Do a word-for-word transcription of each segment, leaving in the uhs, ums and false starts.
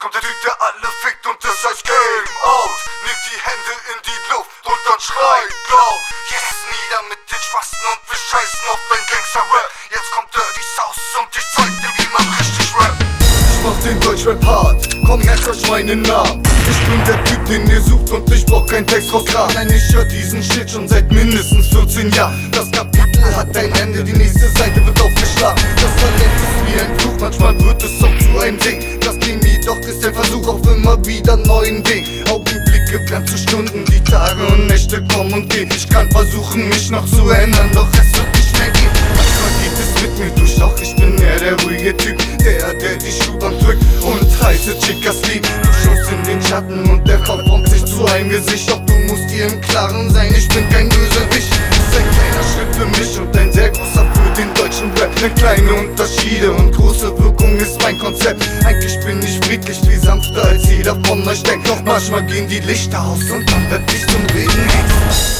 kommt der Typ, der alle fickt und das heißt Game Out. Nimmt die Hände in die Luft und dann schreit laut. Yes, nieder mit den Spasten und wir scheißen auf dein Gangster-Rap. Jetzt kommt Dirty South und ich zeig dir, wie man richtig rappt. Ich mach den Deutschrap hart, komm, merkt euch meinen Namen. Ich bin der Typ, den ihr sucht und ich brauch keinen Text raus Kram. Nein, ich hör diesen Shit schon seit mindestens vierzehn Jahren. Das Kapitel hat ein Ende, die nächste Seite wird aufgeschlagen. Das Talent ist wie ein Fluch, manchmal wird es auch zu einem Ding. Das Ding jedoch ist ein Versuch auf immer wieder neuen Weg. Augenblicke werden zu Stunden, die Tage und Nächte kommen und gehen. Ich kann versuchen, mich noch zu ändern, doch es wird nicht mehr gehen. Manchmal geht es mit mir durch, doch ich bin eher der ruhige Typ, der, der die Schuhbahn drückt und heiße Chicas liebt. Du schaust in den Schatten und der Kopf formt sich zu einem Gesicht. Doch du musst dir im Klaren sein, ich bin kein Bösewicht. Es ist ein kleiner Schritt für mich und ein sehr großer für den deutschen Rap. Denn kleine Unterschiede und große Wirkung ist mein Konzept. Eigentlich bin ich friedlich wie sanfter als jeder von euch denkt. Doch manchmal gehen die Lichter aus und man wird nicht zum wilden Hexer.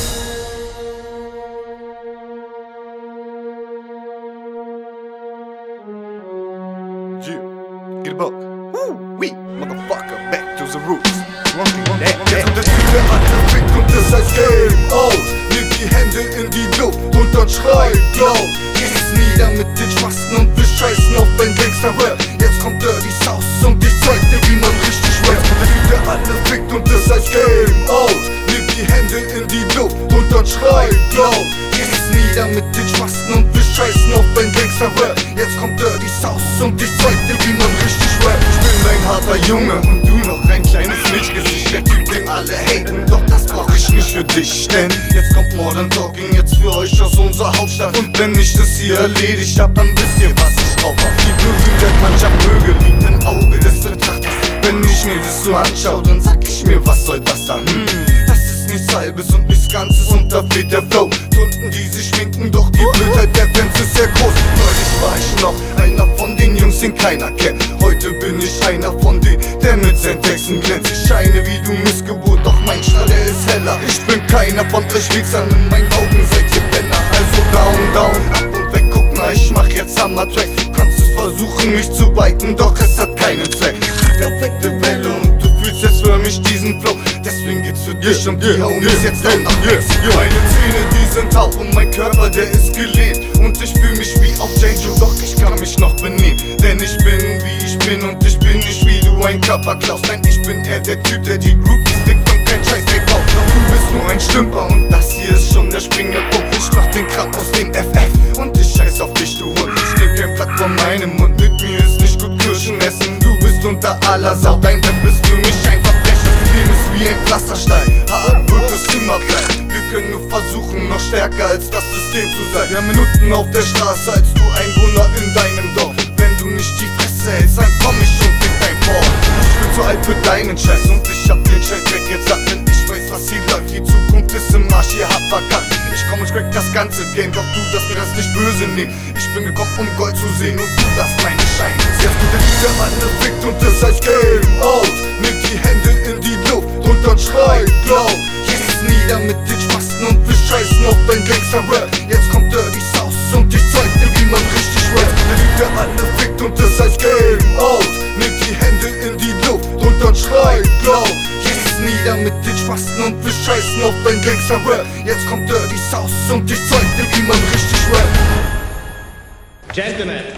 Get above. Woo, we, motherfucker, back to the roots. Wonky, wonky, Jetzt kommt der Typ, der alle fickt und das heißt Game Out. Nimmt die Hände in die Luft und dann schreit laut. Jetzt nieder mit den Spasten und wir scheißen auf dein Gangster-Rap. Jetzt kommt Dirty South und ich zeig dir, wie man richtig rappt. Jetzt kommt der Typ, der alle fickt und das heißt Game Out. Nimmt die Hände in die Luft und dann schreit laut. Jetzt nieder mit den Spasten und wir scheißen auf dein Gangster-Rap. Jetzt kommt Dirty South und ich zeig dir, wie man richtig rappt. Ich bin ein harter Junge und du noch ein kleines Milchgesicht. Der Typ, den alle haten, doch das brauch ich nicht für dich. Denn jetzt kommt Modern Talking, jetzt für euch aus unserer Hauptstadt. Und wenn ich das hier erledigt hab, dann wisst ihr, was ich drauf hab. Die Berühmtheit mancher Vögel liegt im Auge des Betrachters. Wenn ich mir das so anschaue, dann sag ich mir, was soll das dann? Hm, das ist nichts Halbes und nichts Ganzes und da fehlt der Flow. Tunden, die sich schminken, doch die Blödheit der Fans ist sehr groß. Neulich war ich noch einer von den Jungs, den keiner kennt. Heute bin ich einer von denen, der mit seinen Texten glänzt. Ich scheine wie du Missgeburt, doch mein Strahl, der ist heller. Ich bin keiner von euch Wichsern, in meinen Augen seid ihr Penner. Also down, down, ab und weg, guck mal, ich mach jetzt Hammer-Track. Du kannst es versuchen, mich zu biten, doch es hat keinen Zweck. Perfekte Welle und du fühlst jetzt für mich diesen Flow. Deswegen geht's für dich und die Homies jetzt auch nach Mexiko. Meine Zähne, die sind taub und mein Körper, der ist gelähmt. Und ich fühl mich wie auf J-Joe, doch ich kann mich noch benehmen. Denn ich bin wie ich bin und ich bin nicht wie du ein Körper klaust. Nein, ich bin eher der Typ, der die Groupies fickt und kein Scheiß wegbaut. Doch du bist nur ein Stümper und das hier ist schon der springende Punkt. Ich mach den Kram aus dem F F und ich scheiß auf dich, du Hund. Ich nehm kein Blatt von meinem Mund, mit mir ist nicht gut Kirschen essen. Du bist unter aller Sau, dein Rap ist für mich ein Verbrechen. Das Leben ist wie ein Pflasterstein, hart wird es immer bleiben. Wir können nur versuchen, noch stärker als das System zu sein. Wir haben Minuten auf der Straße als du Einwohner in deinem Dorf. Wenn du nicht die Fresse hältst, dann komm ich und fick dein Board. Ich bin zu alt für deinen Scheiß und ich hab den Scheiß weggesagt. Denn ich weiß, was hier läuft, die Zukunft ist im Marsch, ihr habt verkackt. Ich komm und crack das ganze Game, doch du darfst mir das nicht böse nehmen. Ich bin gekommen, um Gold zu sehen und du darfst meine Scheine. Jetzt kommt der Typ, der alle fickt und das heißt Game Out. Nimmt die Hände in die Luft und dann schreit laut. Jetzt nieder mit den Spasten und wir scheißen auf dein Gangster-Rap. Jetzt kommt Dirty South und ich zeig dir, wie man richtig rappt. Der Typ, der alle fickt und das heißt Game Out. Nimmt die Hände in die Luft und dann schreit laut. Jetzt nieder mit den Spasten und wir scheißen auf dein Gangster-Rap. Jetzt kommt Dirty South und ich zeig dir, wie man richtig rappt. Gentlemen.